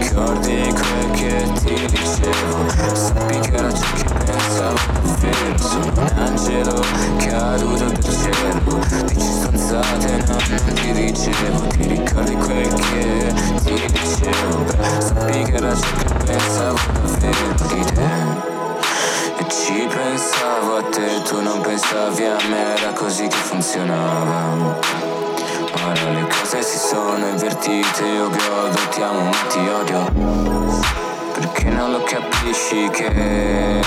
ricordi quel che ti dicevo? Sappi che era ciò che pensavo davvero. Sono un angelo caduto dal cielo. Dici stronzate, no, non ti dicevo. Ti ricordi quel che ti dicevo? Beh, sappi che era ciò che pensavo davvero di te. E ci pensavo a te, tu non pensavi a me, era così che funzionava. Ora le cose si sono invertite, io godo, ti amo ma ti odio. Perché non lo capisci che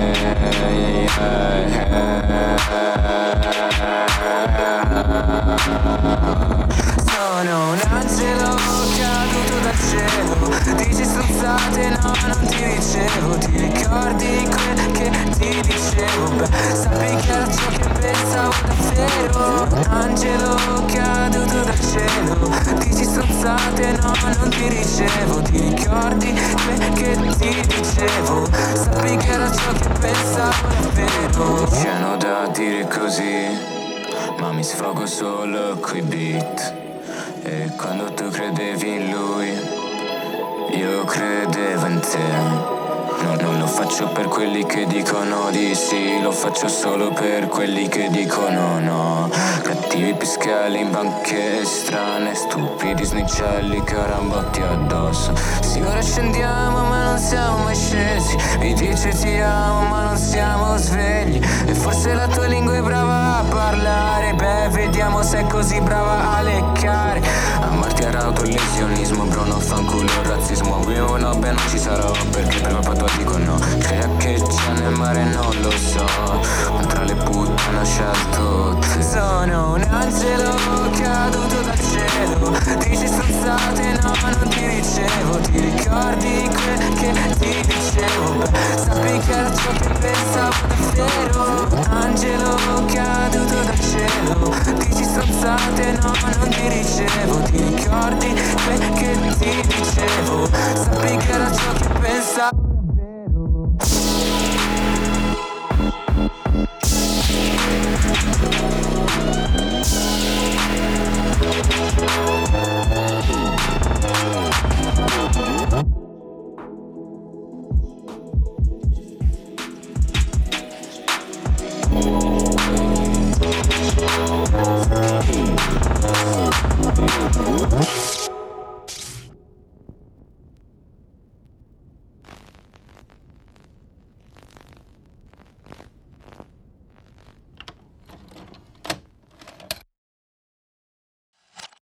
sono un angelo caduto dal cielo. Dici stronzate, no, non ti dicevo. Ti ricordi quel che ti dicevo? Beh, sappi che era ciò che pensavo davvero. Un angelo caduto dal cielo. Dici stronzate, no, non ti dicevo. Ti ricordi quel che ti dicevo? Sappi che era ciò che pensavo davvero. Piano da dire così, ma mi sfogo solo coi beat. E quando tu credevi in lui, io credevo in te. Non lo faccio per quelli che dicono di sì, lo faccio solo per quelli che dicono no. Cattivi piscali in banche strane, stupidi snicelli, carambotti addosso. Sì, ora scendiamo ma non siamo mai scesi. Mi dice ti amo ma non siamo svegli. E forse la tua lingua è brava a parlare. Beh, vediamo se è così brava a leccare. Amarti era autolesionismo, bro, non fanculo il razzismo. Io no, beh, non ci sarò perché per colpa tua dico no. Crea che c'è nel mare non lo so, ma tra le puttane ho scelto te. Sono un angelo caduto dal cielo. Dici stronzate, no, non ti dicevo. Ti ricordi quel che ti dicevo? Beh, sappi che era ciò che pensavo davvero. Un angelo caduto dal cielo. Dici stronzate, no, non ti dicevo. Ti ricordi quel che ti dicevo? Sappi che era ciò che pensavo davvero.